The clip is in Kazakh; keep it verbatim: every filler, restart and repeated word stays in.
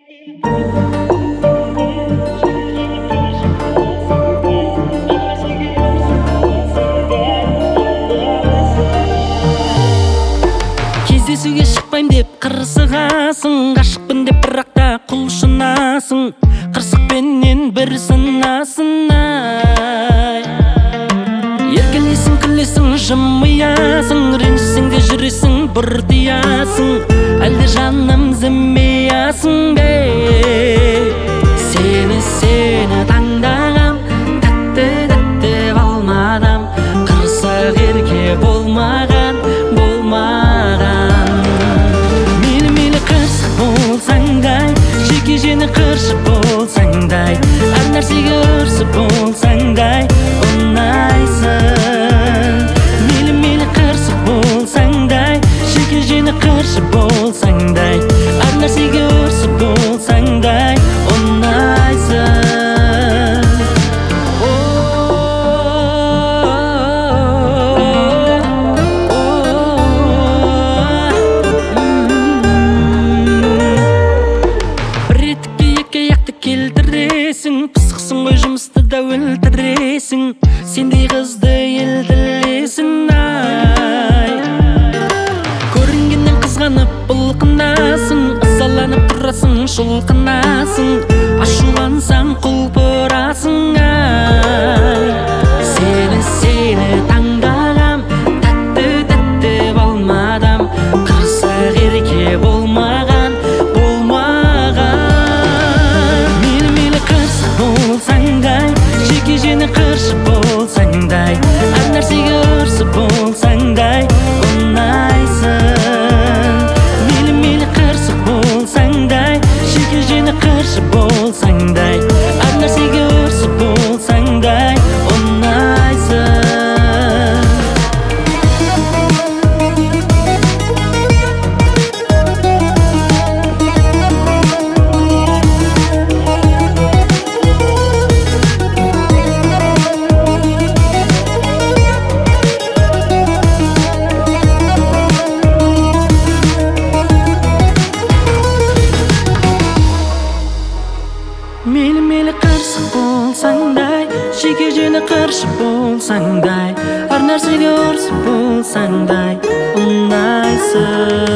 Кездесуге шықпайм деп қырсығасың, ғашықпын деп бірақта құлшынасың, қырсықпенен бір сынасың ай. Еркелесің, күлесің, жымиясың, ренжісің де жүресің, бұртиясың, әлде жаным зімиясың бе? Сені, сені таңдағам, тәтті тәтті балмадам, қырсық ерке болмаған, болмаған. Мейлі мейлі қырсық болсаң дай, жеке жені қыршық болсаң дай, әр нәрсеге ұрсып болсаң дай, ұнайсың. Мейлі мейлі қырсық болсаң дай, жеке жені қыршық болсаң дай, әр нәрсеге ұрсып болсаң дай, ұнайсың. Келтіресің, пысықсың ғой, жұмысты да өлтіресің, сендей қызды ел тілесін ай. Көрінгеннен қызғанып бұлқынасың, ызаланып тұрасың, шұлқынасың, ашулансаң құлпырасың ай. Сені, сені таңдағам, тәтті тәтті балмадам, қырсық ерке болмаған, болмаған. Болсаң дай, жеке жені қыршық болсаң дай, әр нәрсеге ұрсып болсаң дай, ұнайсың. Мейлі мейлі қырсық болсаң дай, жеке жені қыршық болсаң дай, әр нәрсеге ұрсып болсаң дай, ұнайсың. Мейлі мейлі қырсық болсаң дай, жеке жені қыршық болсаң дай, әр нәрсеге ұрсып болсаң дай, ұнайсың.